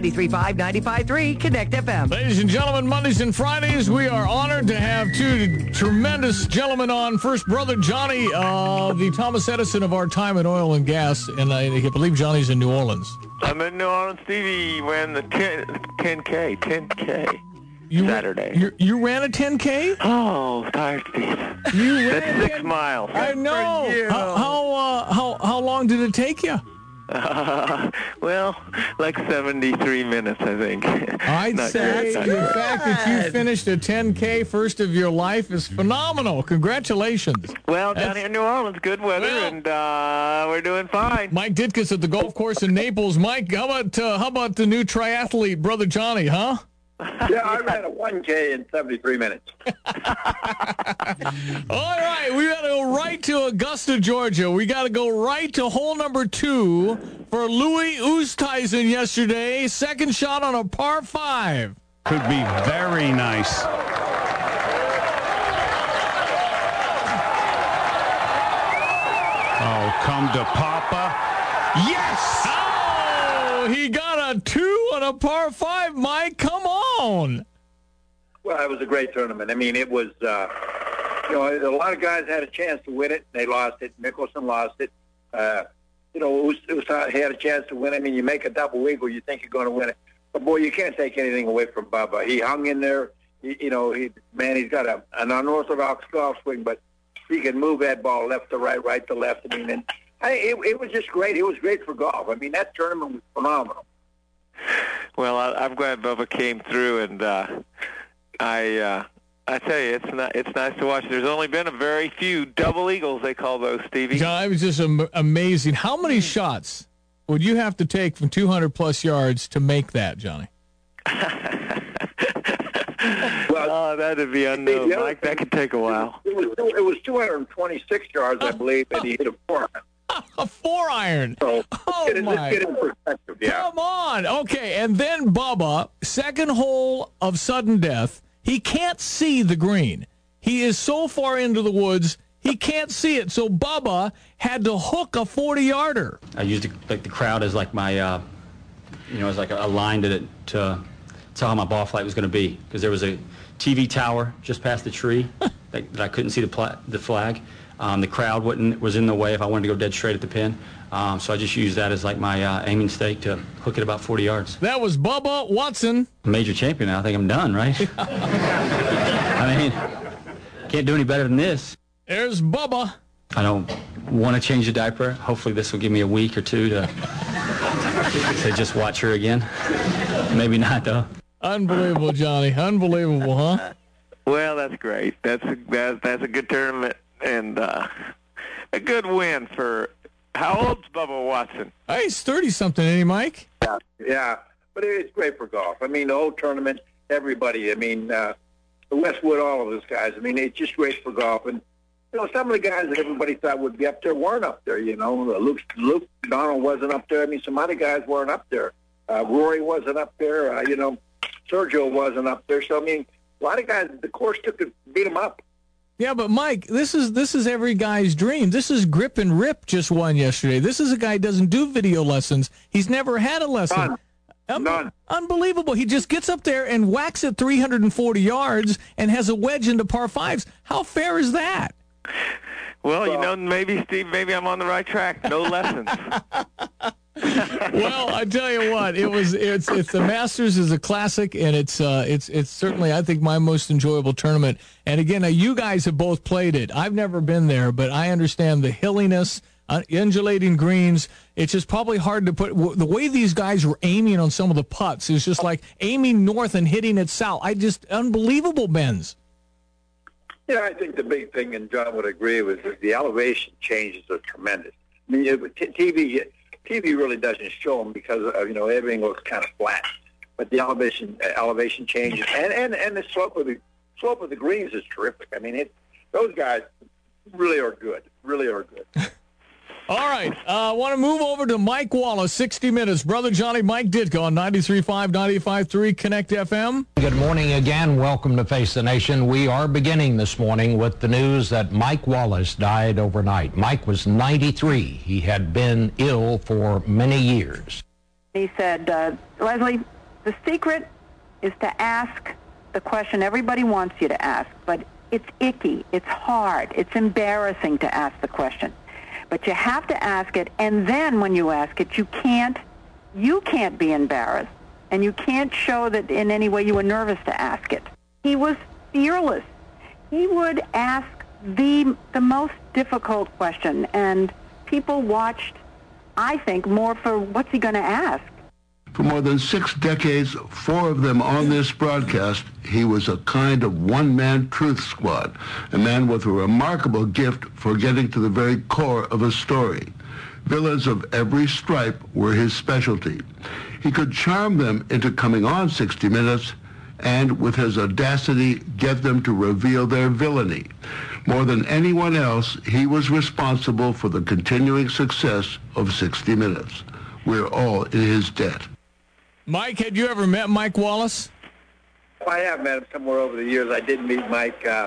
93.5, 95.3, Connect FM. Ladies and gentlemen, Mondays and Fridays, we are honored to have two tremendous gentlemen on. First, Brother Johnny, the Thomas Edison of our time in oil and gas, and I believe Johnny's in New Orleans. I'm in New Orleans, Stevie. Ran the 10K. Saturday. You ran a 10K? Oh, tired, Steve. That's 6 miles. I know. How long did it take you? Well, like 73 minutes, I think. I'd say the fact that you finished a 10K first of your life is phenomenal. Congratulations. Well, down here in New Orleans, good weather, and we're doing fine. Mike Ditkus at the golf course in Naples. Mike, how about the new triathlete, Brother Johnny, huh? Yeah, I ran a 1K in 73 minutes. All right, we got to go right to Augusta, Georgia. We got to go right to hole number 2 for Louis Oosthuizen yesterday. Second shot on a par 5. Could be very nice. Oh, come to Papa. Yes! Oh, he got a 2 on a par 5, Mike. Come on. Well, it was a great tournament. I mean, it was, a lot of guys had a chance to win it. They lost it. Mickelson lost it. He had a chance to win. I mean, you make a double eagle, you think you're going to win it. But, boy, you can't take anything away from Bubba. He hung in there. He's got an unorthodox golf swing, but he can move that ball left to right, right to left. I mean, it was just great. It was great for golf. I mean, that tournament was phenomenal. Well, I'm glad Bubba came through, and I tell you, it's nice to watch. There's only been a very few double eagles, they call those, Stevie. John, it was just amazing. How many shots would you have to take from 200-plus yards to make that, Johnny? Well, that'd be unknown, Mike. That could take a while. It was 226 yards, I believe, and he hit a 4-iron. A 4-iron. So, my. Let's get in perspective, yeah. Come on. Okay, and then Bubba, second hole of sudden death. He can't see the green. He is so far into the woods, he can't see it. So Bubba had to hook a 40-yarder. I used the crowd as like my, as like a line to tell how my ball flight was going to be. Because there was a TV tower just past the tree that I couldn't see the flag. The crowd was in the way if I wanted to go dead straight at the pin. So I just used that as like my aiming stake to hook it about 40 yards. That was Bubba Watson. Major champion now. I think I'm done, right? I mean, can't do any better than this. There's Bubba. I don't want to change the diaper. Hopefully this will give me a week or two to just watch her again. Maybe not, though. Unbelievable, Johnny. Unbelievable, huh? Well, that's great. That's a good tournament. And a good win for, how old's Bubba Watson? He's 30-something, ain't he, Mike? Yeah, but it's great for golf. I mean, the whole tournament, everybody, I mean, Westwood, all of those guys, I mean, it's just great for golf. And, some of the guys that everybody thought would be up there weren't up there, Luke Donald wasn't up there. I mean, some other guys weren't up there. Rory wasn't up there. Sergio wasn't up there. So, I mean, a lot of guys, the course took to beat them up. Yeah, but Mike, this is every guy's dream. This is Grip and Rip just won yesterday. This is a guy who doesn't do video lessons. He's never had a lesson. None. Unbelievable. He just gets up there and whacks it 340 yards and has a wedge into par 5s. How fair is that? Well, maybe, Steve, maybe I'm on the right track. No lessons. Well, I tell you what, it's the Masters is a classic, and it's certainly, I think, my most enjoyable tournament. And again, now you guys have both played it. I've never been there, but I understand the hilliness, undulating greens. It's just probably hard to put. The way these guys were aiming on some of the putts is just like aiming north and hitting it south. Unbelievable bends. Yeah, I think the big thing, and John would agree, was that the elevation changes are tremendous. I mean, TV really doesn't show them because everything looks kind of flat, but the elevation changes, and the slope of the greens is terrific. I mean, those guys really are good. All right, I want to move over to Mike Wallace, 60 Minutes. Brother Johnny, Mike Ditka on 93.5, 95.3 Connect FM. Good morning again. Welcome to Face the Nation. We are beginning this morning with the news that Mike Wallace died overnight. Mike was 93. He had been ill for many years. He said, Leslie, The secret is to ask the question everybody wants you to ask, but it's icky, it's hard, it's embarrassing to ask the question. But you have to ask it, and then when you ask it, you can't be embarrassed, and you can't show that in any way you were nervous to ask it. He was fearless. He would ask the most difficult question, and people watched, I think, more for what's he going to ask. For more than 6 decades, 4 of them on this broadcast, he was a kind of one-man truth squad, a man with a remarkable gift for getting to the very core of a story. Villains of every stripe were his specialty. He could charm them into coming on 60 Minutes and, with his audacity, get them to reveal their villainy. More than anyone else, he was responsible for the continuing success of 60 Minutes. We're all in his debt. Mike, had you ever met Mike Wallace? I have met him somewhere over the years. I did meet Mike. That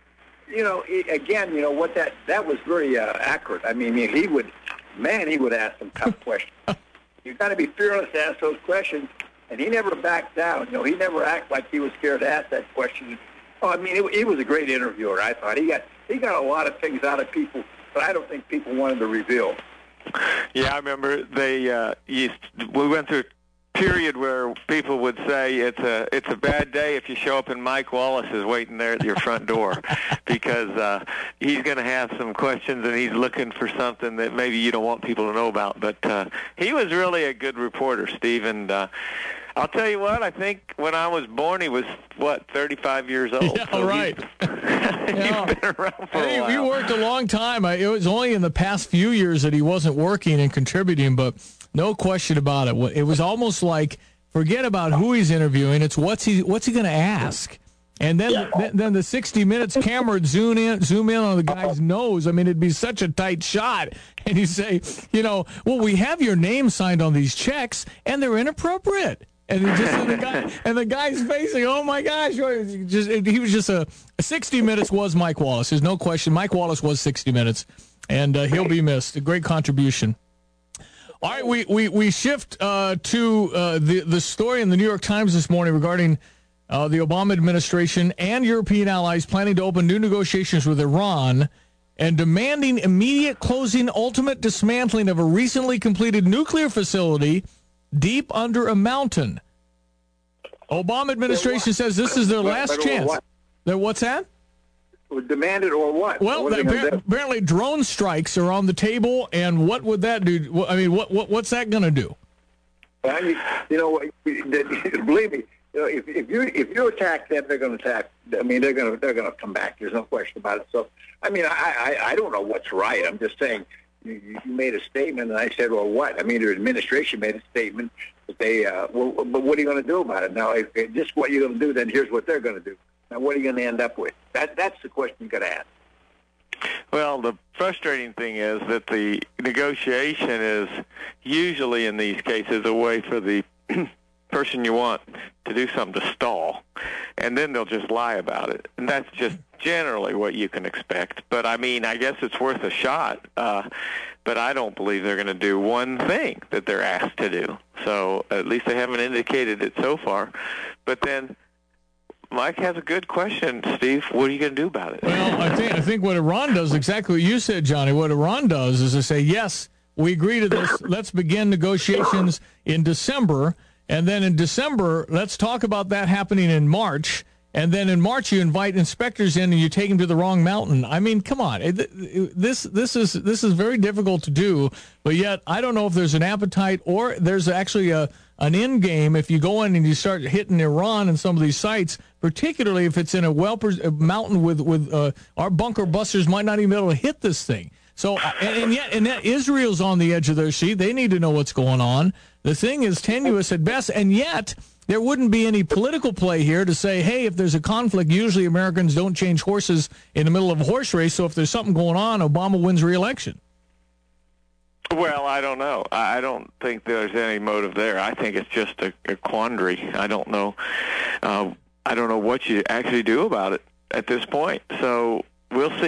was very accurate. I mean, he would ask some tough questions. You've got to be fearless to ask those questions, and he never backed down. He never acted like he was scared to ask that question. Oh, I mean, he was a great interviewer, I thought. He got a lot of things out of people that I don't think people wanted to reveal. Yeah, I remember we went through period where people would say it's a bad day if you show up and Mike Wallace is waiting there at your front door because he's going to have some questions and he's looking for something that maybe you don't want people to know about. But he was really a good reporter, Steve, and I'll tell you what, I think when I was born he was, 35 years old? Yeah, so right. He's been around for a while. He worked a long time. It was only in the past few years that he wasn't working and contributing, but no question about it. It was almost like, forget about who he's interviewing. It's what's he going to ask, and then the 60 Minutes camera would zoom in on the guy's nose. I mean, it'd be such a tight shot, and you say, well, we have your name signed on these checks, and they're inappropriate. And the guy's facing, oh my gosh! He was just a 60 Minutes was Mike Wallace. There's no question. Mike Wallace was 60 Minutes, and he'll be missed. A great contribution. All right, we shift to the story in the New York Times this morning regarding the Obama administration and European allies planning to open new negotiations with Iran and demanding immediate closing, ultimate dismantling of a recently completed nuclear facility deep under a mountain. Obama administration says this is their last chance. What's that? Demanded or what? Well, apparently drone strikes are on the table, and what would that do? I mean, what's that going to do? Believe me, if you attack them, they're going to attack. I mean, they're going to come back. There's no question about it. So, I mean, I don't know what's right. I'm just saying you made a statement, and I said, well, what? I mean, the administration made a statement that they. But what are you going to do about it? Now, if this is what you're going to do, then here's what they're going to do. Now, what are you going to end up with? That's the question you got to ask. Well, the frustrating thing is that the negotiation is usually in these cases a way for the person you want to do something to stall, and then they'll just lie about it. And that's just generally what you can expect. But, I mean, I guess it's worth a shot. But I don't believe they're going to do one thing that they're asked to do. So at least they haven't indicated it so far. But then Mike has a good question, Steve. What are you going to do about it? Well, I think what Iran does, exactly what you said, Johnny, what Iran does is they say, yes, we agree to this. Let's begin negotiations in December. And then in December, let's talk about that happening in March. And then in March, you invite inspectors in and you take them to the wrong mountain. I mean, come on. This is very difficult to do. But yet, I don't know if there's an appetite or there's actually an end game if you go in and you start hitting Iran and some of these sites, particularly if it's in a mountain with our bunker busters might not even be able to hit this thing. So, and yet Israel's on the edge of their seat. They need to know what's going on. The thing is tenuous at best, and yet there wouldn't be any political play here to say, hey, if there's a conflict, usually Americans don't change horses in the middle of a horse race, so if there's something going on, Obama wins re-election. Well, I don't know. I don't think there's any motive there. I think it's just a quandary. I don't know. I don't know what you actually do about it at this point. So we'll see.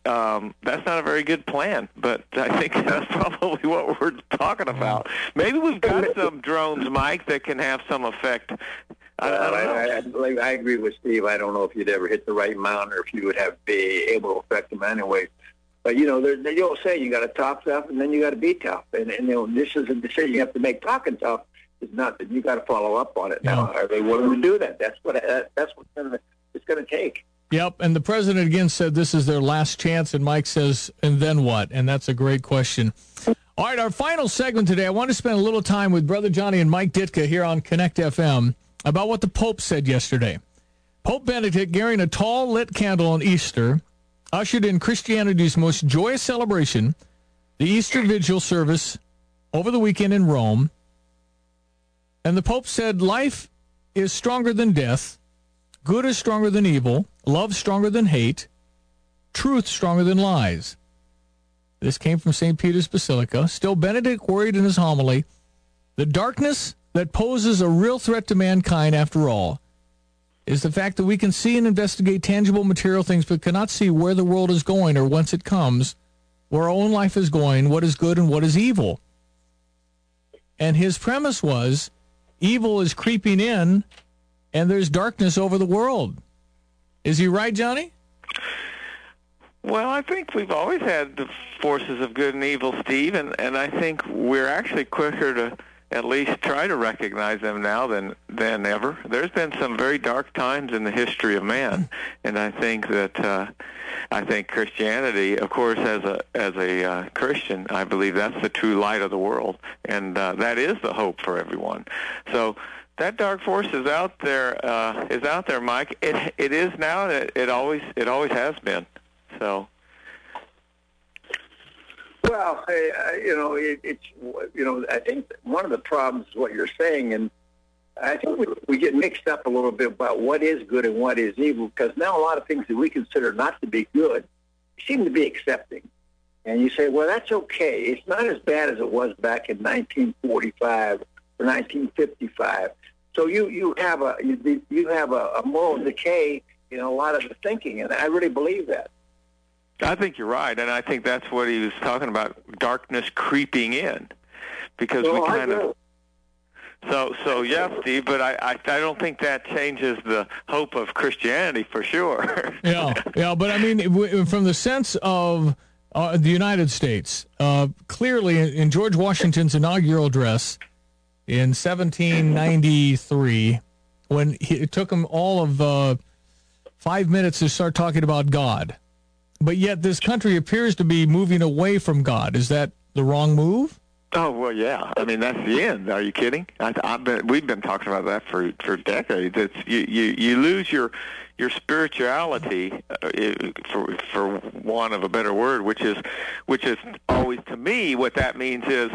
that's not a very good plan. But I think that's probably what we're talking about. Maybe we've got some drones, Mike, that can have some effect. I agree with Steve. I don't know if you'd ever hit the right mountain or if you would be able to affect them anyway. But, they all say you got to talk tough and then you got to be tough. And this is a decision you have to make. Talking tough is nothing. You got to follow up on it. Now, are they willing to do that? That's what it's going to take. Yep, and the president again said this is their last chance, and Mike says, and then what? And that's a great question. All right, our final segment today, I want to spend a little time with Brother Johnny and Mike Ditka here on Connect FM about what the Pope said yesterday. Pope Benedict, carrying a tall lit candle on Easter, ushered in Christianity's most joyous celebration, the Easter Vigil service over the weekend in Rome. And the Pope said, life is stronger than death, good is stronger than evil, love stronger than hate, truth stronger than lies. This came from St. Peter's Basilica. Still, Benedict worried in his homily, the darkness that poses a real threat to mankind, after all, is the fact that we can see and investigate tangible material things but cannot see where the world is going or whence it comes, where our own life is going, what is good and what is evil. And his premise was, evil is creeping in and there's darkness over the world. Is he right, Johnny? Well, I think we've always had the forces of good and evil, Steve, and I think we're actually quicker to at least try to recognize them now than ever. There's been some very dark times in the history of man, and I think that Christianity, of course, as a Christian, I believe that's the true light of the world, and that is the hope for everyone. So that dark force is out there, Mike. It is now. It always has been. So. Well, I think one of the problems is what you're saying, and I think we get mixed up a little bit about what is good and what is evil, because now a lot of things that we consider not to be good seem to be accepting. And you say, well, that's okay. It's not as bad as it was back in 1945 or 1955. So you have a moral decay in a lot of the thinking, and I really believe that. I think you're right, and I think that's what he was talking about, darkness creeping in, because we kind of... So yeah, Steve, but I don't think that changes the hope of Christianity for sure. Yeah, but I mean, from the sense of the United States, clearly in George Washington's inaugural address in 1793, when it took him all of 5 minutes to start talking about God, but yet this country appears to be moving away from God. Is that the wrong move? Oh, well, yeah. I mean, that's the end. Are you kidding? We've been talking about that for decades. It's you lose your spirituality, for want of a better word, which is always, to me, what that means is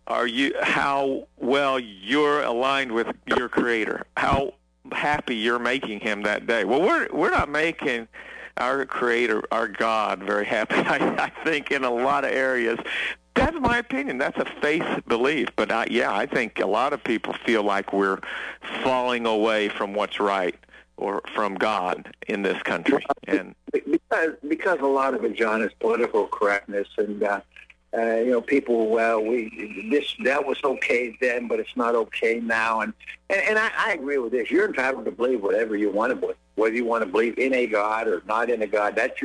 how well you're aligned with your Creator, how happy you're making Him that day. Well, we're not making our Creator, our God, very happy. I think in a lot of areas. That's my opinion. That's a faith belief. But I think a lot of people feel like we're falling away from what's right or from God in this country. And because a lot of it, John, is political correctness, and people. Well, that was okay then, but it's not okay now. And I agree with this. You're entitled to believe whatever you want to believe, whether you want to believe in a God or not in a God. That's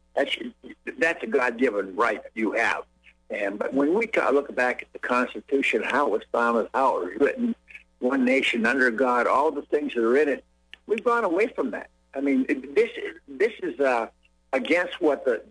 a God-given right you have. But when we look back at the Constitution, how it was founded, how it was written, one nation under God, all the things that are in it, we've gone away from that. I mean, this is against what the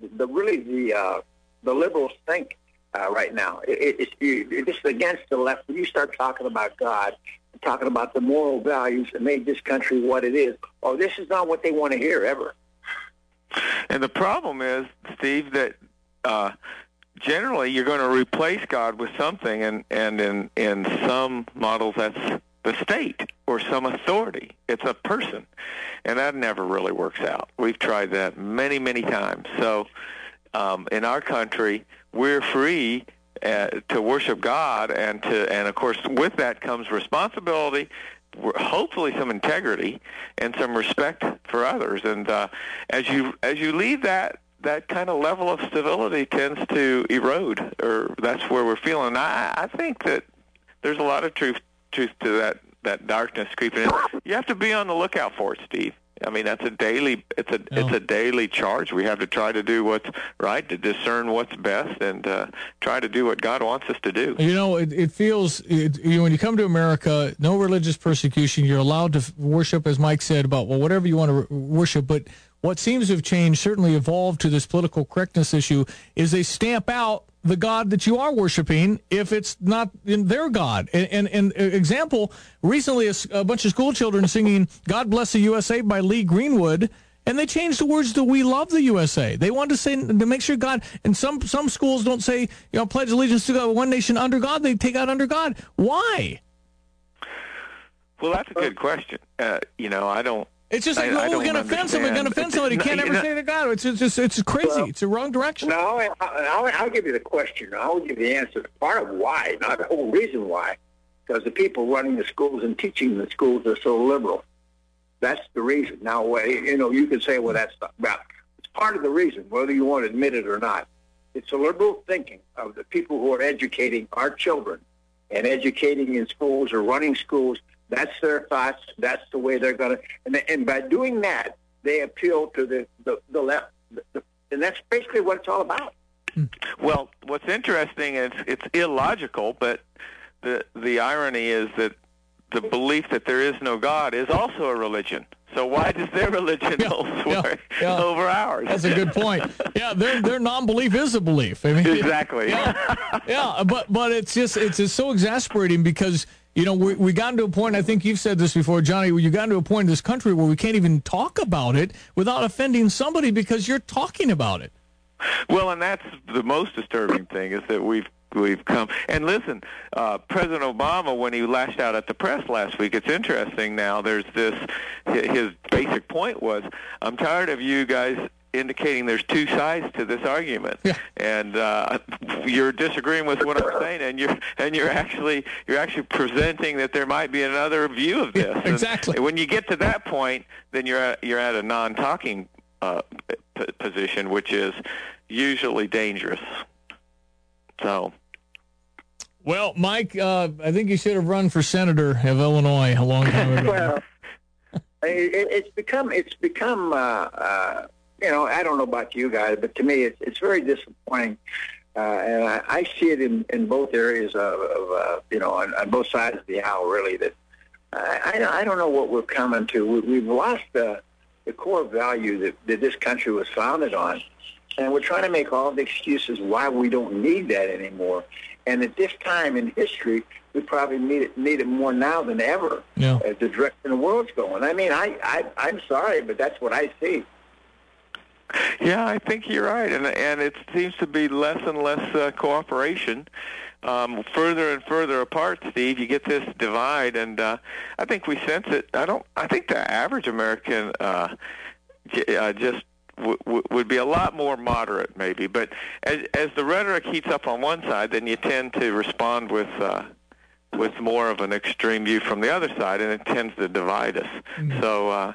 liberals think right now. It's against the left. When you start talking about God, talking about the moral values that made this country what it is, this is not what they want to hear ever. And the problem is, Steve, that generally you're going to replace God with something, and in some models that's the state or some authority. It's a person, and that never really works out. We've tried that many, many times. So in our country, we're free to worship God, and of course with that comes responsibility, hopefully some integrity and some respect for others. And as you leave that that kind of level of stability tends to erode, or that's where we're feeling. I think that there's a lot of truth to that darkness creeping in. You have to be on the lookout for it, Steve. I mean, that's it's a daily charge. We have to try to do what's right, to discern what's best, and try to do what God wants us to do. You know, it feels when you come to America, no religious persecution. You're allowed to worship, as Mike said, about whatever you want to worship. But what seems to have changed, certainly evolved to this political correctness issue, is they stamp out the God that you are worshiping if it's not in their God. And example, recently a bunch of school children singing God Bless the USA by Lee Greenwood, and they changed the words to We Love the USA. They wanted to say, to make sure God, and some schools don't say, pledge allegiance to God, one nation under God. They take out under God. Why? Well, that's a good question. I don't. It's just like, we're going to offend somebody. Going to offend somebody. You can't ever say to God. It's crazy. Well, it's the wrong direction. No, I'll give you the question. I'll give you the answer. Part of why, not the whole reason why, because the people running the schools and teaching the schools are so liberal. That's the reason. Now, you can say, well, that's not about. It's part of the reason, whether you want to admit it or not. It's a liberal thinking of the people who are educating our children and educating in schools or running schools. That's their thoughts. That's the way they're going to. And by doing that, they appeal to the left. And that's basically what it's all about. Well, what's interesting is it's illogical, but the irony is that the belief that there is no God is also a religion. So why does their religion over ours? That's a good point. Yeah, their non-belief is a belief. I mean, exactly. But it's just so exasperating because we got into a point. I think you've said this before, Johnny. Where you got into a point in this country where we can't even talk about it without offending somebody because you're talking about it. Well, and that's the most disturbing thing is that we've come. And listen, President Obama, when he lashed out at the press last week, it's interesting now. There's this. His basic point was, I'm tired of you guys indicating there's two sides to this argument, and you're disagreeing with what I'm saying, and you're actually presenting that there might be another view of this. Exactly. And when you get to that point, then you're at a non-talking position, which is usually dangerous. So. Well, Mike, I think you should have run for senator of Illinois a long time ago. Well, it's become. I don't know about you guys, but to me, it's very disappointing, and I see it in both areas on both sides of the aisle. Really, that I don't know what we're coming to. We've lost the core value that this country was founded on, and we're trying to make all the excuses why we don't need that anymore. And at this time in history, we probably need it more now than ever. As the direction the world's going. I mean, I'm sorry, but that's what I see. Yeah, I think you're right, and it seems to be less and less cooperation, further and further apart. Steve, you get this divide, and I think we sense it. I think the average American just would be a lot more moderate, maybe. But as the rhetoric heats up on one side, then you tend to respond with more of an extreme view from the other side, and it tends to divide us. Mm-hmm. So.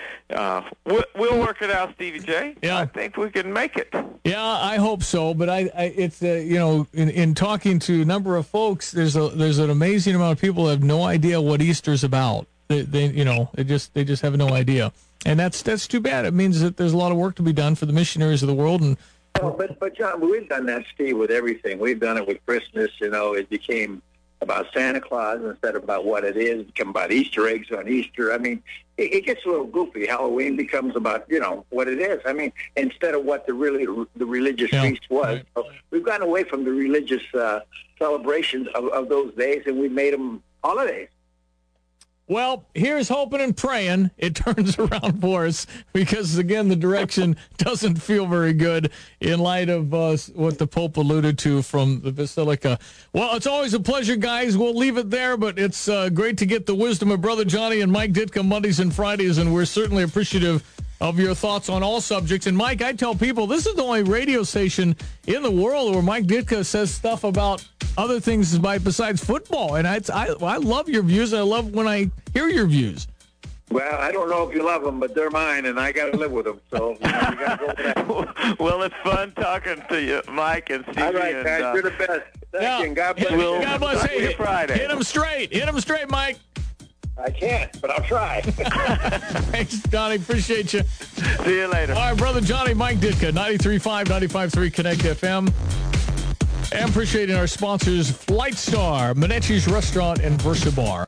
We'll work it out, Stevie J. Yeah. I think we can make it. Yeah, I hope so. But it's in talking to a number of folks, there's an amazing amount of people who have no idea what Easter's about. They just have no idea, and that's too bad. It means that there's a lot of work to be done for the missionaries of the world. And but John, we've done that, Steve, with everything. We've done it with Christmas. It became about Santa Claus instead of about what it is. It became about Easter eggs on Easter. I mean, it gets a little goofy. Halloween becomes about, what it is. I mean, instead of what the religious feast was. Right. So we've gotten away from the religious celebrations of those days, and we made them holidays. Well, here's hoping and praying it turns around for us because, again, the direction doesn't feel very good in light of what the Pope alluded to from the Basilica. Well, it's always a pleasure, guys. We'll leave it there, but it's great to get the wisdom of Brother Johnny and Mike Ditka Mondays and Fridays, and we're certainly appreciative of your thoughts on all subjects. And, Mike, I tell people this is the only radio station in the world where Mike Ditka says stuff about other things besides football. And I love your views, and I love when I hear your views. Well, I don't know if you love them, but they're mine, and I got to live with them. So you got to go with that. Well, it's fun talking to you, Mike and Stevie. All right, guys, you're the best. Thank you, and God bless you. God bless. Talk to you Friday. Hit him straight. Hit him straight, Mike. I can't, but I'll try. Thanks, Donnie. Appreciate you. See you later. All right, Brother Johnny, Mike Ditka, 93.5, 95.3 Connect FM. And appreciating our sponsors, Flight Star, Menechie's Restaurant, and Versa Bar.